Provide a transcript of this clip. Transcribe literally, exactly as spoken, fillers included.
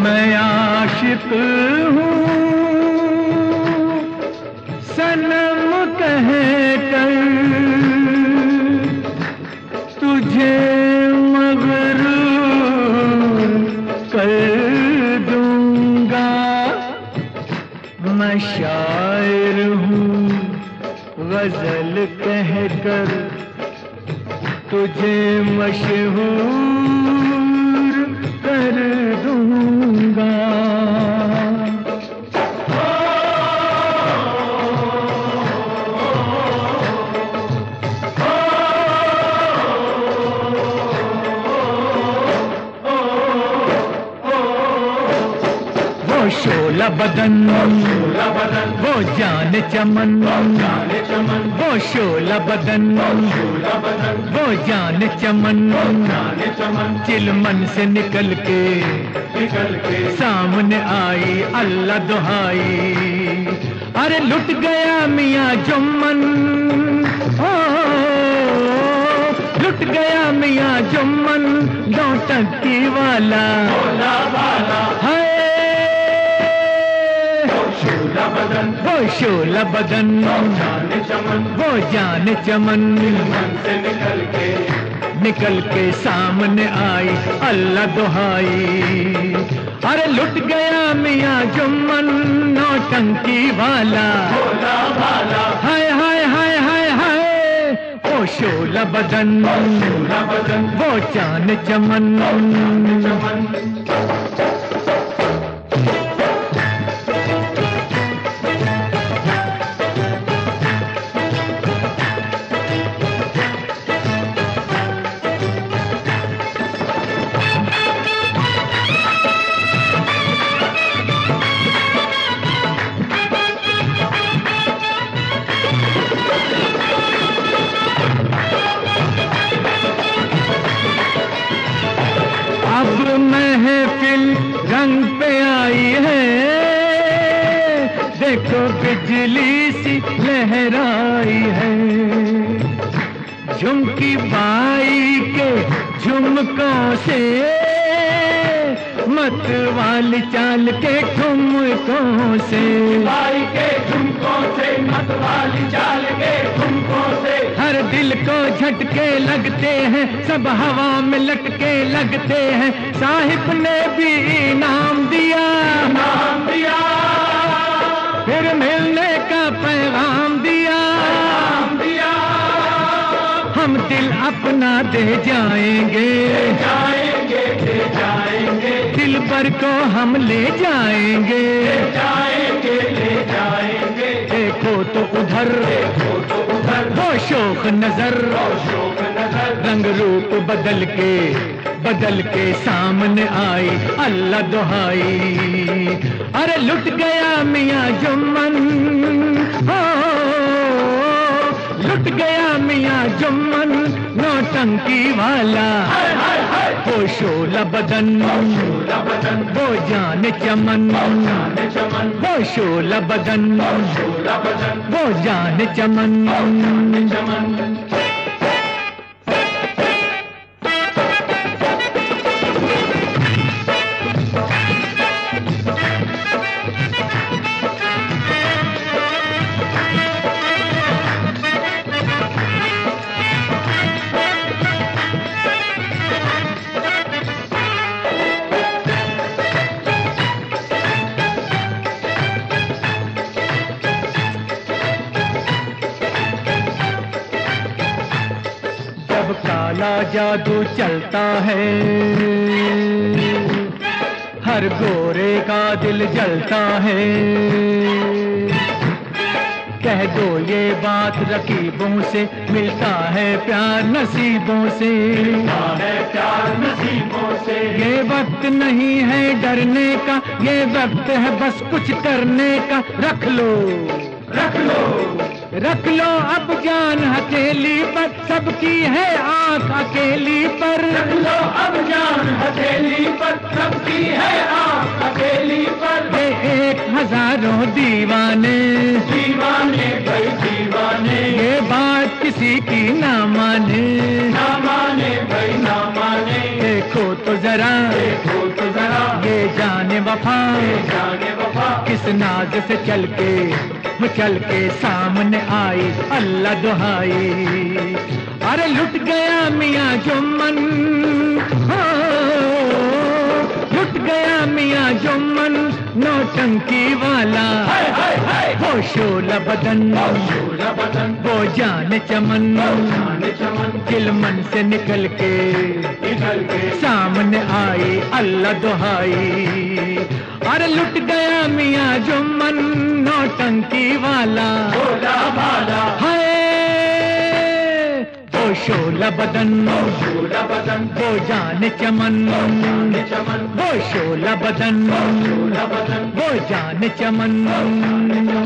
मैं आशिक हूँ सनम कह कर तुझे मगरूर कर दूंगा। मैं शायर हूँ गजल कह कर तुझे मशहूर कर दूंगा। वो शोला बदन वो जान चमन वो शोला बदन वो जान चमन चिलमन से निकल के निकल के सामने आई अल्लाह दुहाई। अरे लुट गया मियाँ जुम्मन ओ लुट गया मियाँ जुम्मन नौटंकी वाला है। वो शोला बदन वो जान चमन से निकल के निकल के सामने आई अल्लाह दुहाई। अरे लुट गया मियाँ जुम्मन नौटंकी वाला हाय हाय हाय हाय हाय। वो शोला बदन वो जान चमन। अब महफिल रंग पे आई है देखो बिजली सी लहराई है। झुमकी बाई के झुमकों से मत वाली चाल के ठुमकों से बाई के झुमकों से मत वाली चाल के ठुमकों से हर दिल को झटके लगते हैं सब हवा में लटके लगते हैं। साहिब ने भी इनाम दिया इनाम दिया फिर मिलने का पैगाम दिया दिया। हम दिल अपना दे जाएंगे जाएंगे ले जाएंगे दिल पर को हम ले जाएंगे ले जाएंगे ले जाएंगे। देखो तो उधर देखो तो उधर वो शोक नजर शोक नजर रंग रूप बदल के बदल के सामने आई अल्लाह दुहाई। अरे लुट गया मियाँ जुम्मन हो लुट गया मियाँ जुम्मन नौटंकी वाला वो शोला बदन वो जान चमन वो शोला बदन वो जान चमन। जब काला जादू चलता है हर गोरे का दिल जलता है। कह दो ये बात रकीबों से मिलता है प्यार नसीबों से मिलता है प्यार नसीबों से। ये वक्त नहीं है डरने का ये वक्त है बस कुछ करने का। रख लो रख लो रख लो अब जान हथेली पर सबकी है आंख अकेली पर। रख लो अब जान हथेली पर सबकी है आंख अकेली पर। ये एक हजारों दीवाने दीवाने भाई दीवाने ये बात किसी की ना माने ना माने भाई ना माने। देखो तो जरा, देखो तो जरा ये जाने वफा, ये जाने वफा किस नाज से चल के चल के सामने आई, अल्लाह दुहाई। अरे लुट गया मियां जुम्मन, लुट गया मियां जुम्मन नौटंकी वाला, हाय हाय हाय वो शोला बदन, शोला बदन वो जाने चमन, जाने चमन चिलमन से निकल के निकल के सामने आई, अल्लाह दुहाई। अरे लुट गया मियां जुम्मन नौटंकी वाला, शोला वाला हाय वो शोला बदन, शोला बदन वो जाने चमन, जाने चमन वो शोला बदन, शोला बदन वो जाने चमन।